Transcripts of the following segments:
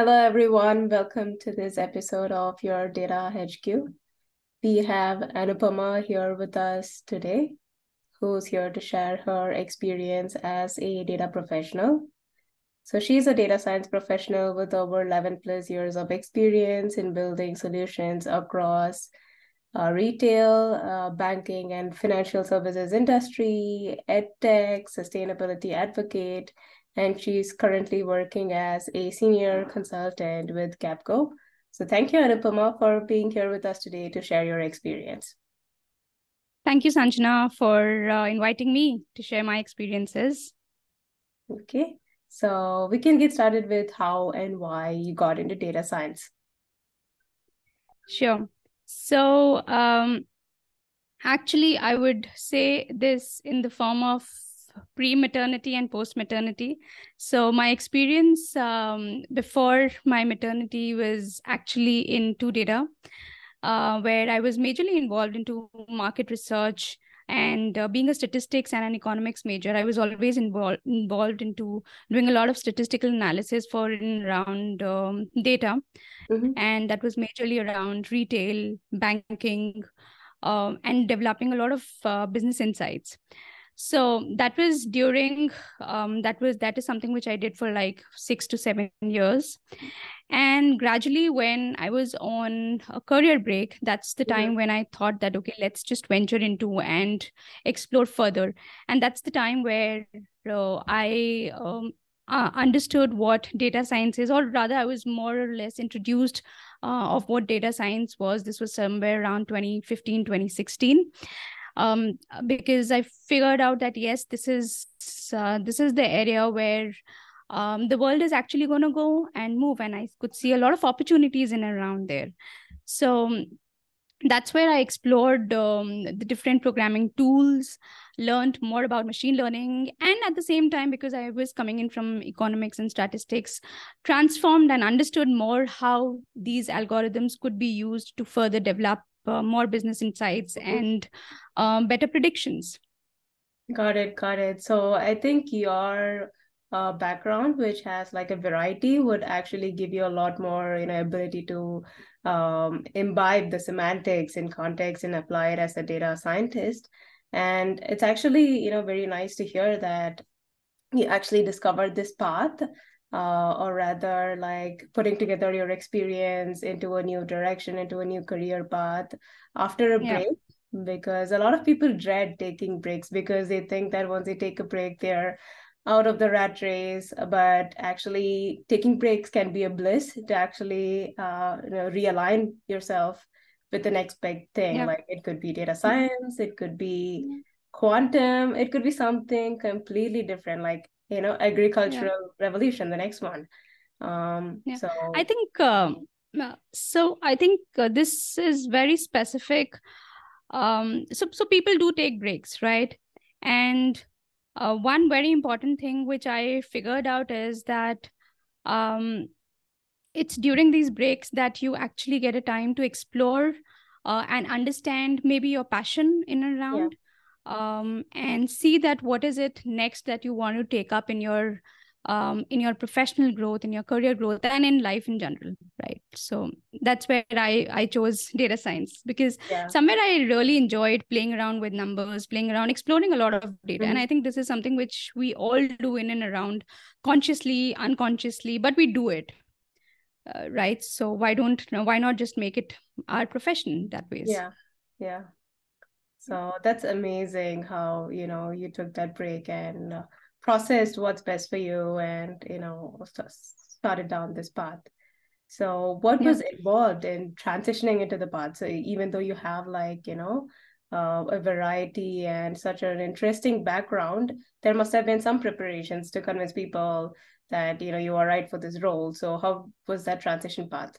Hello, everyone. Welcome to this episode of Your Data HQ. We have Anupama here with us today, who's here to share her experience as a data professional. So she's a data science professional with over 11 plus years of experience in building solutions across retail, banking, and financial services industry, edtech, sustainability advocate, and she's currently working as a senior consultant with Capco. So thank you, Anupama, for being here with us today to share your experience. Thank you, Sanjana, for inviting me to share my experiences. Okay, so we can get started with how and why you got into data science. Sure. So actually, I would say this in the form of pre-maternity and post-maternity. So my experience before my maternity was actually into data, where I was majorly involved into market research. And being a statistics and an economics major, I was always involved into doing a lot of statistical analysis for and around data. Mm-hmm. And that was majorly around retail, banking, and developing a lot of business insights. So that was during that is something which I did for like 6 to 7 years. And gradually, when I was on a career break, that's the time when I thought that, okay, let's just venture into and explore further. And that's the time where I understood what data science is, or rather, I was more or less introduced of what data science was. This was somewhere around 2015, 2016. Because I figured out that yes, this is the area where the world is actually going to go and move, and I could see a lot of opportunities in and around there. So that's where I explored the different programming tools, learned more about machine learning, and at the same time, because I was coming in from economics and statistics, transformed and understood more how these algorithms could be used to further develop more business insights and better predictions. Got it, got it. So I think your background, which has like a variety, would actually give you a lot more, ability to imbibe the semantics in context and apply it as a data scientist. And it's actually, very nice to hear that you actually discovered this path, or rather like putting together your experience into a new direction, into a new career path after a break. Because a lot of people dread taking breaks because they think that once they take a break, they're out of the rat race. But actually, taking breaks can be a bliss to actually, realign yourself with the next big thing. Yeah. Like it could be data science, it could be quantum, it could be something completely different, like agricultural revolution, the next one. Yeah. So I think this is very specific. So people do take breaks, right? And one very important thing which I figured out is that um, it's during these breaks that you actually get a time to explore and understand maybe your passion in and yeah. around, and see that what is it next that you want to take up in your professional growth, in your career growth, and in life in general, right? So that's where I chose data science, because Yeah. somewhere I really enjoyed playing around with numbers, playing around, exploring a lot of data. And I think this is something which we all do in and around, consciously, unconsciously, but we do it. Right. So why not just make it our profession that ways? Yeah. Yeah. So that's amazing how, you took that break and processed what's best for you and, started down this path. So what Yeah. was involved in transitioning into the path? So even though you have like, a variety and such an interesting background, there must have been some preparations to convince people that, you are right for this role. So how was that transition path?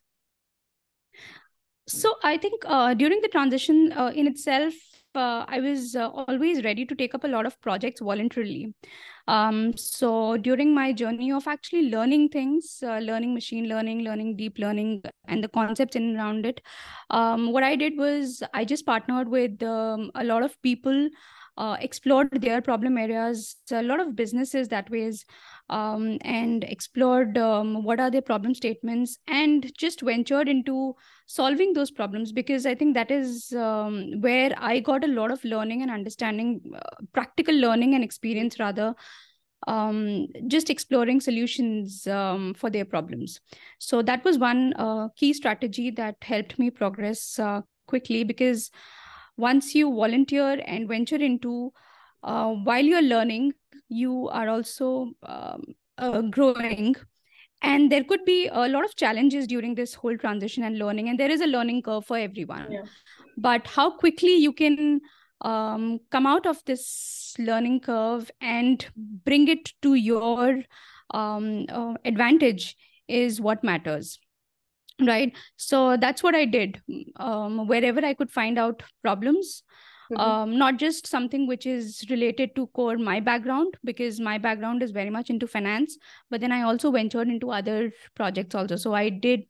So I think during the transition in itself, I was always ready to take up a lot of projects voluntarily. So during my journey of actually learning things, learning machine learning, learning deep learning, and the concepts in and around it, what I did was I just partnered with a lot of people explored their problem areas. A lot of businesses that ways, and explored what are their problem statements, and just ventured into solving those problems, because I think that is where I got a lot of learning and understanding, practical learning and experience rather, just exploring solutions for their problems. So that was one key strategy that helped me progress quickly, because once you volunteer and venture into, while you're learning, you are also growing. And there could be a lot of challenges during this whole transition and learning, and there is a learning curve for everyone. Yeah. But how quickly you can come out of this learning curve and bring it to your advantage is what matters, right? So that's what I did. Wherever I could find out problems, not just something which is related to core my background, because my background is very much into finance, but then I also ventured into other projects also. So I did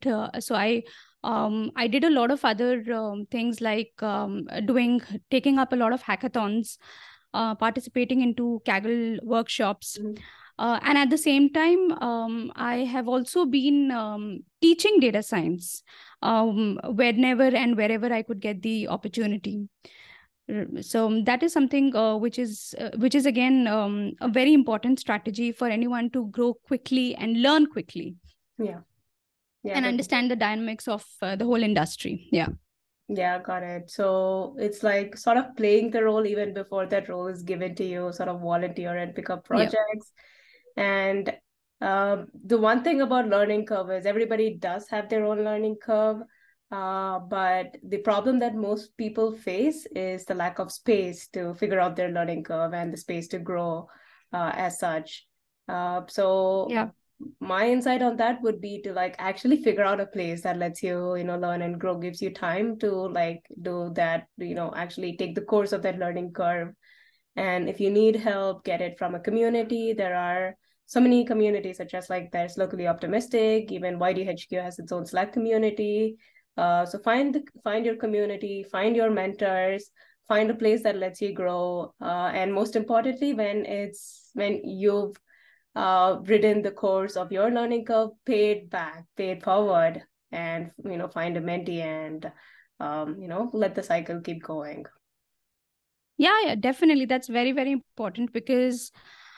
I did a lot of other things, like taking up a lot of hackathons, participating into Kaggle workshops. And at the same time, I have also been teaching data science whenever and wherever I could get the opportunity. So that is something which is again a very important strategy for anyone to grow quickly and learn quickly. Yeah. Yeah, and understand the dynamics of the whole industry. Yeah, got it. So it's like sort of playing the role even before that role is given to you, sort of volunteer and pick up projects. And the one thing about learning curve is everybody does have their own learning curve. But the problem that most people face is the lack of space to figure out their learning curve and the space to grow as such. So my insight on that would be to like actually figure out a place that lets you, learn and grow, gives you time to like do that, actually take the course of that learning curve. And if you need help, get it from a community. There are so many communities, such as like there's Locally Optimistic, even YDHQ has its own Slack community. So find your community, find your mentors, find a place that lets you grow. And most importantly, when you've ridden the course of your learning curve, pay it forward, and find a mentee and let the cycle keep going. Yeah, definitely. That's very, very important, because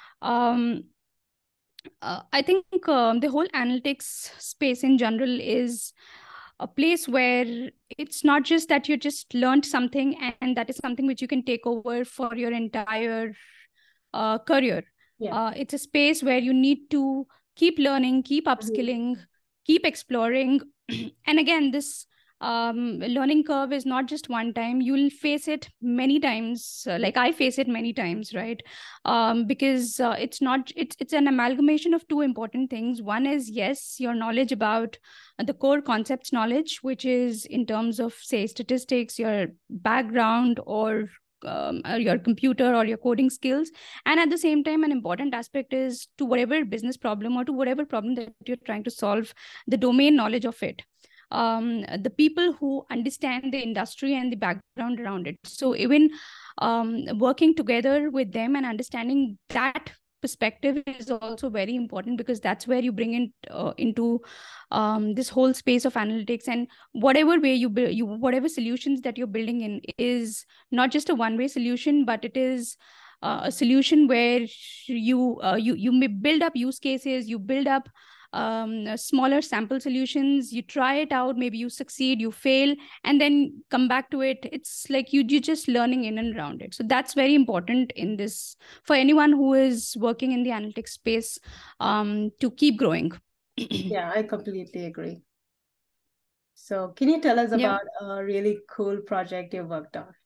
I think the whole analytics space in general is a place where it's not just that you just learned something and that is something which you can take over for your entire career. It's a space where you need to keep learning, keep upskilling, keep exploring. And again, this learning curve is not just one time. You'll face it many times, like I face it many times, right? Because it's an amalgamation of two important things. One is, yes, your knowledge about the core concepts knowledge, which is in terms of, say, statistics, your background, or your computer or your coding skills. And at the same time, an important aspect is to whatever business problem or to whatever problem that you're trying to solve, the domain knowledge of it, the people who understand the industry and the background around it. So even working together with them and understanding that perspective is also very important, because that's where you bring it into this whole space of analytics. And whatever way whatever solutions that you're building in is not just a one-way solution, but it is a solution where you may build up use cases, you build up smaller sample solutions, you try it out, maybe you succeed, you fail, and then come back to it. It's like you're just learning in and around it. So that's very important in this, for anyone who is working in the analytics space, to keep growing. Yeah, I completely agree. So can you tell us about a really cool project you worked on?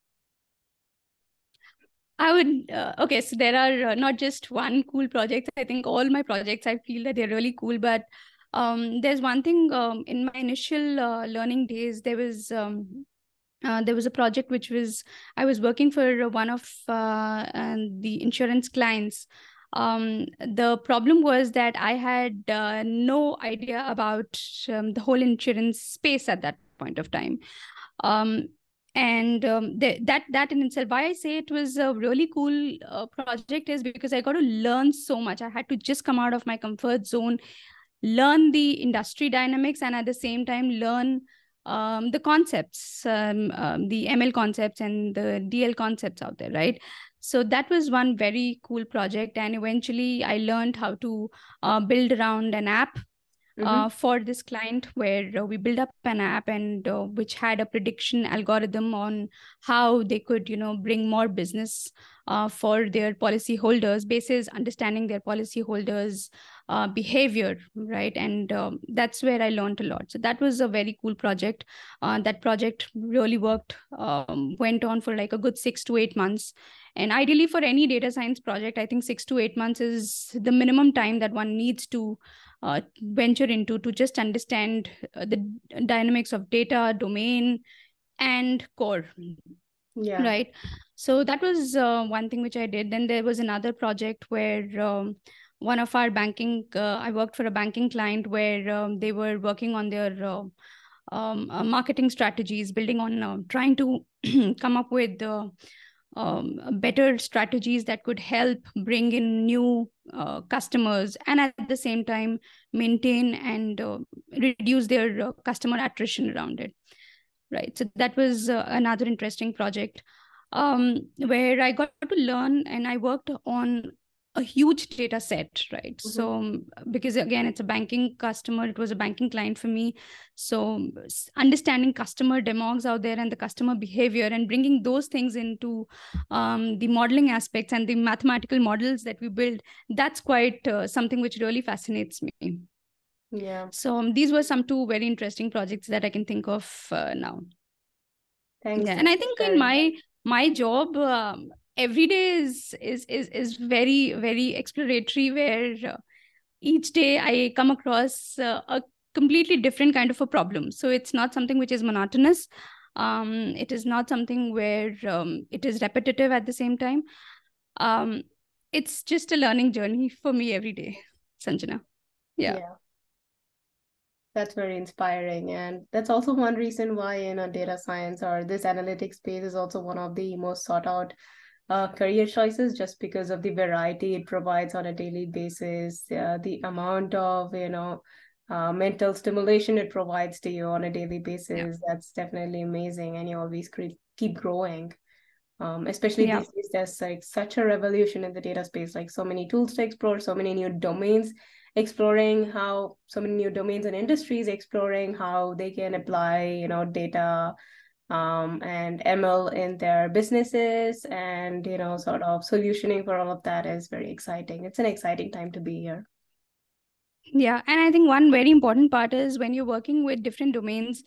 I would, okay, so there are not just one cool project. I think all my projects, I feel that they're really cool. But there's one thing, in my initial learning days, there was a project which was, I was working for one of the insurance clients. The problem was that I had no idea about the whole insurance space at that point of time. And that in itself, why I say it was a really cool project is because I got to learn so much. I had to just come out of my comfort zone, learn the industry dynamics, and at the same time learn the concepts, the ML concepts and the DL concepts out there, right? So that was one very cool project. And eventually I learned how to build around an app for this client, where we build up an app, and which had a prediction algorithm on how they could, bring more business for their policy holders, basis understanding their policy holders behavior, right? And that's where I learned a lot. So that was a very cool project. That project really worked, went on for like a good 6 to 8 months. And ideally for any data science project, I think 6 to 8 months is the minimum time that one needs to venture into, to just understand the dynamics of data, domain, and core. Yeah. Right. So that was one thing which I did. Then there was another project where one of our banking, I worked for a banking client where they were working on their marketing strategies, building on trying to come up with better strategies that could help bring in new customers, and at the same time maintain and reduce their customer attrition around it. Right. So that was another interesting project where I got to learn, and I worked on a huge data set, right? So because again, it's a banking customer, it was a banking client for me. So understanding customer demogs out there and the customer behavior, and bringing those things into the modeling aspects and the mathematical models that we build, that's quite something which really fascinates me. Yeah. So these were some two very interesting projects that I can think of now. Thanks. Yeah, and I think in my job, every day is very, very exploratory, where each day I come across a completely different kind of a problem. So it's not something which is monotonous. It is not something where it is repetitive at the same time. It's just a learning journey for me every day, Sanjana. Yeah. That's very inspiring. And that's also one reason why, data science or this analytics space is also one of the most sought out career choices, just because of the variety it provides on a daily basis, the amount of, mental stimulation it provides to you on a daily basis. That's definitely amazing. And you always keep growing. Especially these days, there's like such a revolution in the data space, like so many tools to explore, so many new domains exploring, how so many new domains and industries exploring how they can apply, data and ML in their businesses, and, sort of solutioning for all of that is very exciting. It's an exciting time to be here. Yeah. And I think one very important part is when you're working with different domains,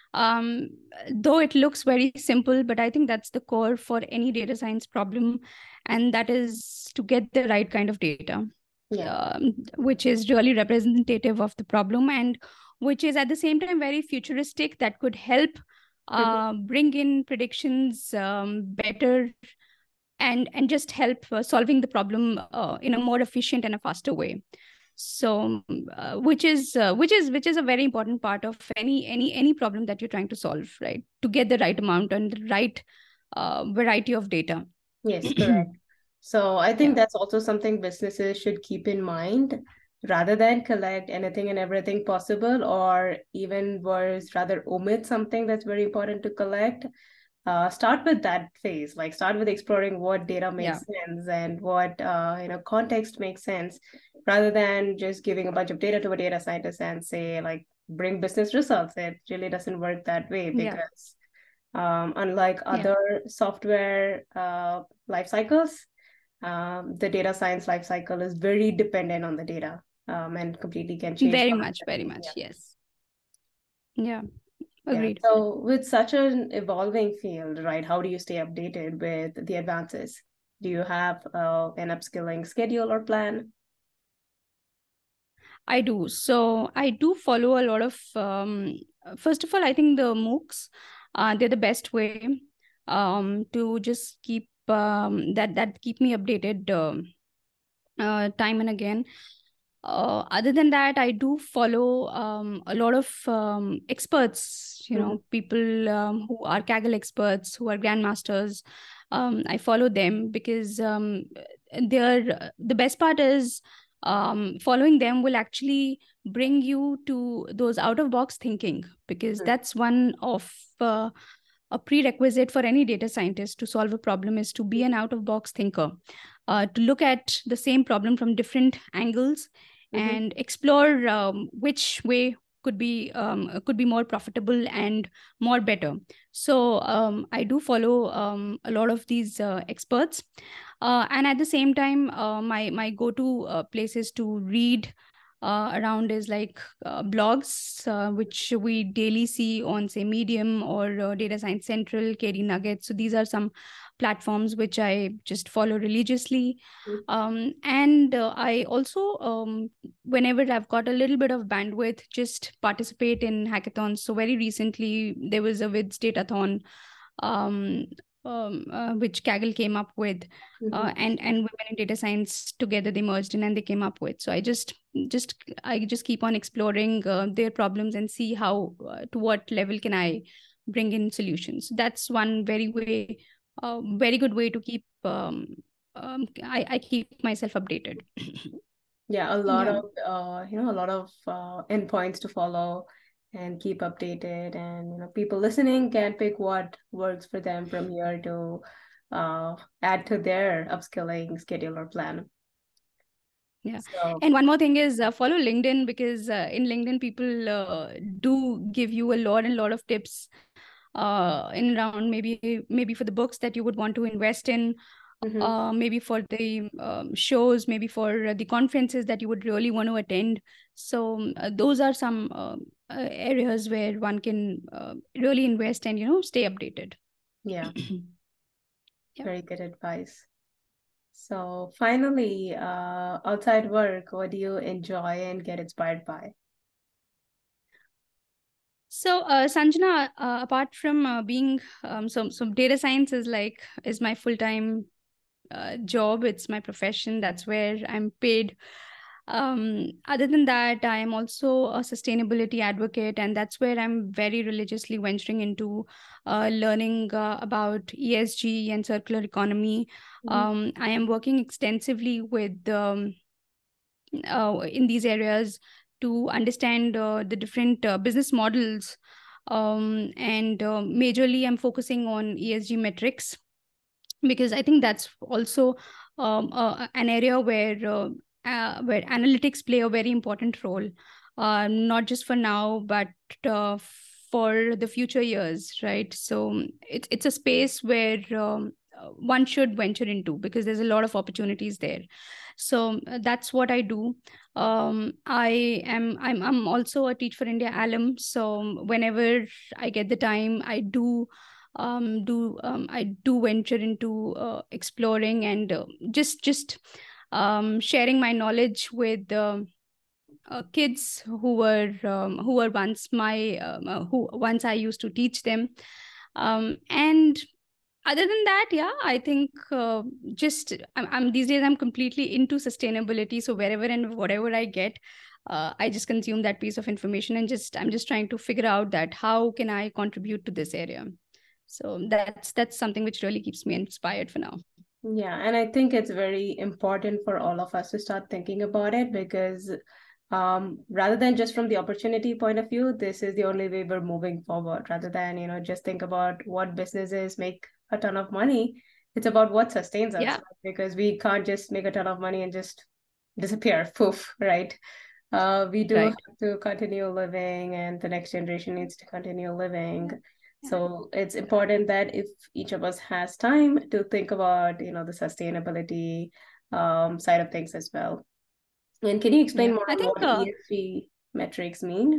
though it looks very simple, but I think that's the core for any data science problem. And that is to get the right kind of data, which is really representative of the problem, and which is at the same time very futuristic, that could help bring in predictions better, and just help solving the problem in a more efficient and a faster way. So which is a very important part of any problem that you're trying to solve, right? To get the right amount and the right variety of data. Yes, correct. So I think that's also something businesses should keep in mind, rather than collect anything and everything possible, or even worse, rather omit something that's very important to collect. Start with that phase, like start with exploring what data makes sense and what context makes sense, rather than just giving a bunch of data to a data scientist and say, like, bring business results. It really doesn't work that way, because unlike other software life cycles, the data science life cycle is very dependent on the data, and completely can change. Very much. Yes. Yeah. Agreed. So with such an evolving field, right, how do you stay updated with the advances? Do you have an upskilling schedule or plan? I do. So I do follow a lot of, first of all, I think the MOOCs, they're the best way to just keep that keep me updated time and again. Other than that, I do follow a lot of experts, people who are Kaggle experts, who are grandmasters. I follow them because the best part is following them will actually bring you to those out of box thinking, because that's one of a prerequisite for any data scientist to solve a problem, is to be an out of box thinker, to look at the same problem from different angles and explore which way could be more profitable and more better. So I do follow a lot of these experts, and at the same time, my go-to places to read around is like blogs, which we daily see on, say, Medium or Data Science Central, KD Nuggets. So these are some platforms which I just follow religiously. And I also, whenever I've got a little bit of bandwidth, just participate in hackathons. So very recently, there was a WIDS Datathon, which Kaggle came up with, and women in data science together, they merged in and they came up with. So I just keep on exploring their problems and see how to what level can I bring in solutions. That's one very good way to keep I keep myself updated. Yeah, a lot of a lot of endpoints to follow and keep updated, and people listening can pick what works for them from here to add to their upskilling schedule or plan. Yeah. So, and one more thing is follow LinkedIn, because in LinkedIn people do give you a lot of tips in around maybe for the books that you would want to invest in, maybe for the shows, maybe for the conferences that you would really want to attend. So those are some areas where one can really invest and stay updated. Yeah. Very good advice. So finally, outside work, what do you enjoy and get inspired by? So Sanjana, apart from being so data science is my full-time job. It's my profession. That's where I'm paid. Other than that, I am also a sustainability advocate, and that's where I'm very religiously venturing into learning about ESG and circular economy. I am working extensively with in these areas to understand the different business models, and majorly I'm focusing on ESG metrics, because I think that's also an area where analytics play a very important role, not just for now, but for the future years, right? So it's a space where one should venture into, because there's a lot of opportunities there. So that's what I do. I'm also a Teach for India alum. So whenever I get the time, I do venture into exploring and just sharing my knowledge with kids who were once who once I used to teach them, and other than that, yeah, I think I'm these days I'm completely into sustainability. So wherever and whatever I get, I just consume that piece of information, and I'm just trying to figure out that how can I contribute to this area. So that's something which really keeps me inspired for now. Yeah, and I think it's very important for all of us to start thinking about it, because rather than just from the opportunity point of view, this is the only way we're moving forward. Rather than just think about what businesses make a ton of money, it's about what sustains us. Yeah. Because we can't just make a ton of money and just disappear, poof, right? We do have to continue living, and the next generation needs to continue living. So it's important that if each of us has time to think about, the sustainability side of things as well. And can you explain more on what ESG metrics mean?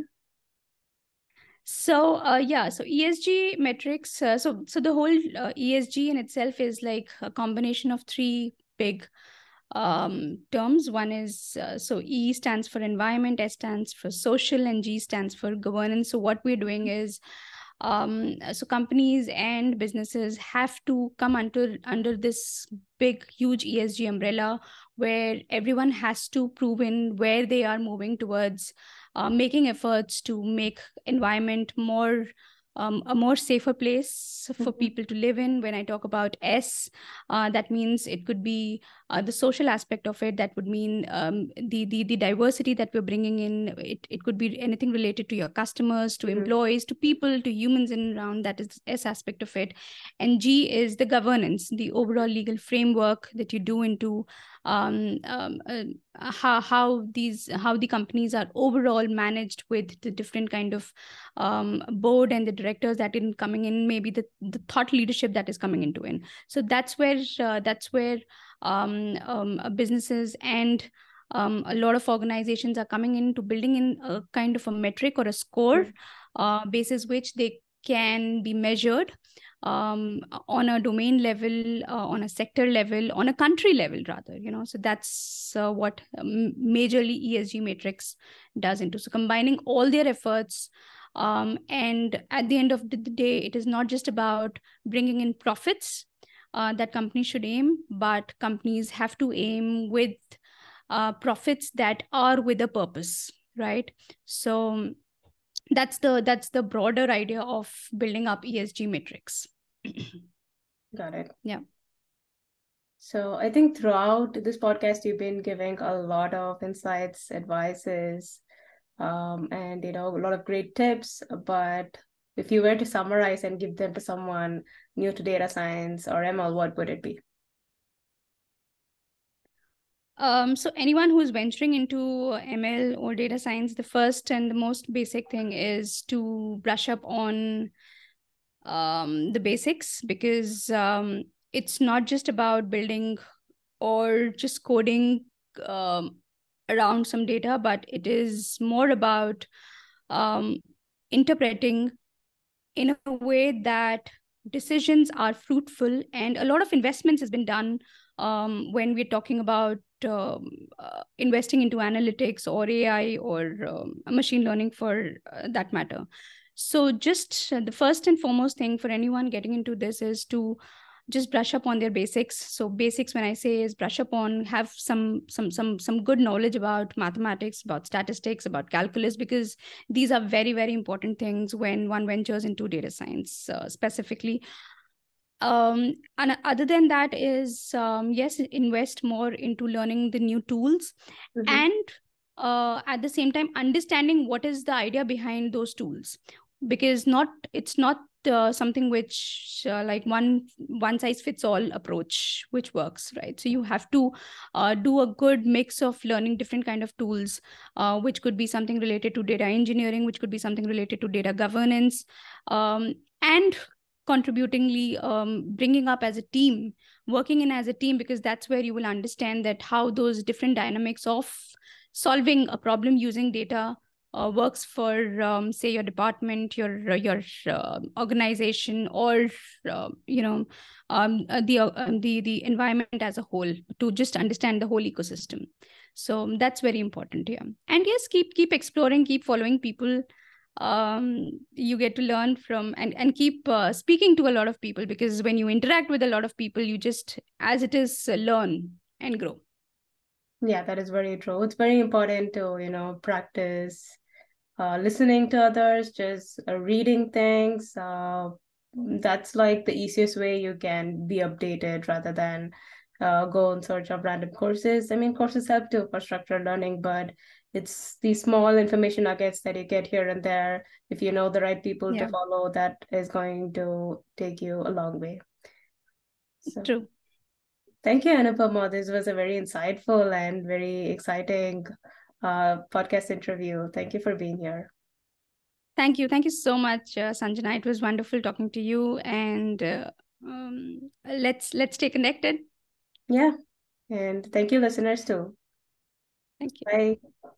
So so ESG metrics. So the whole ESG in itself is like a combination of three big terms. One is so E stands for environment, S stands for social, and G stands for governance. So what we're doing is So companies and businesses have to come under this big, huge ESG umbrella where everyone has to prove in where they are moving towards, making efforts to make environment more a more safer place for people to live in. When I talk about S, that means it could be the social aspect of it. That would mean the diversity that we're bringing in. It could be anything related to your customers, to employees, to people, to humans in and around. That is S aspect of it. And G is the governance, the overall legal framework that you do into how the companies are overall managed, with the different kind of board and the directors that in coming in, maybe the thought leadership that is coming into in. So that's where businesses and a lot of organizations are coming into building in a kind of a metric or a score basis which they can be measured on a domain level, on a sector level, on a country level rather, so that's what majorly ESG matrix does into. So combining all their efforts, and at the end of the day, it is not just about bringing in profits that companies should aim, but companies have to aim with profits that are with a purpose, right? So that's the broader idea of building up ESG metrics. Got it. Yeah. So I think throughout this podcast, you've been giving a lot of insights, advices, and a lot of great tips. But if you were to summarize and give them to someone new to data science or ML, what would it be? So anyone who's venturing into ML or data science, the first and the most basic thing is to brush up on the basics, because it's not just about building or just coding around some data, but it is more about interpreting in a way that decisions are fruitful. And a lot of investments has been done when we're talking about investing into analytics or AI or machine learning for that matter. So just the first and foremost thing for anyone getting into this is to just brush up on their basics. So basics, when I say, is brush up on, have some good knowledge about mathematics, about statistics, about calculus, because these are very, very important things when one ventures into data science specifically. And other than that is, yes, invest more into learning the new tools, and at the same time understanding what is the idea behind those tools, because it's not something which like one size fits all approach which works, right? So you have to do a good mix of learning different kind of tools, which could be something related to data engineering, which could be something related to data governance, and contributingly bringing up as a team, working in as a team, because that's where you will understand that how those different dynamics of solving a problem using data works for say your department, your organization, or the environment as a whole, to just understand the whole ecosystem. So that's very important here. And yes, keep exploring, keep following people. You get to learn from and keep speaking to a lot of people, because when you interact with a lot of people, you just, as it is, learn and grow. Yeah, that is very true. It's very important to practice listening to others, just reading things. That's like the easiest way you can be updated, rather than go in search of random courses. I mean, courses help too for structured learning, but it's these small information nuggets that you get here and there. If you know the right people to follow, that is going to take you a long way. So, true. Thank you, Anupama. This was a very insightful and very exciting podcast interview. Thank you for being here. Thank you so much, Sanjana. It was wonderful talking to you, and let's stay connected. Yeah, and thank you, listeners, too. Thank you. Bye.